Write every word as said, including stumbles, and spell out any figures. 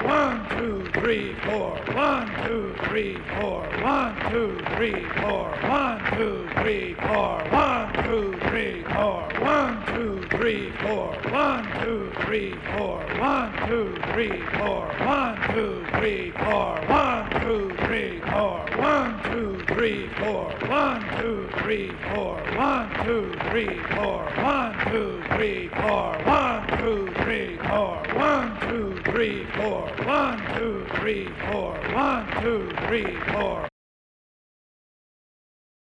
one, two, three, four, one, two, three, four, one, two, three, four, one, two, three, four, one, two, three, four, one, two, three, four, one, two, three, four, one, two, three, four, one, two, three, four, one, two, three, four, one, two, three, four, one, two, three, four, one, two, three, four, one, two, three, four, one, two, three, four, one, two, three, four, one, two, three, four, one, two, three, four.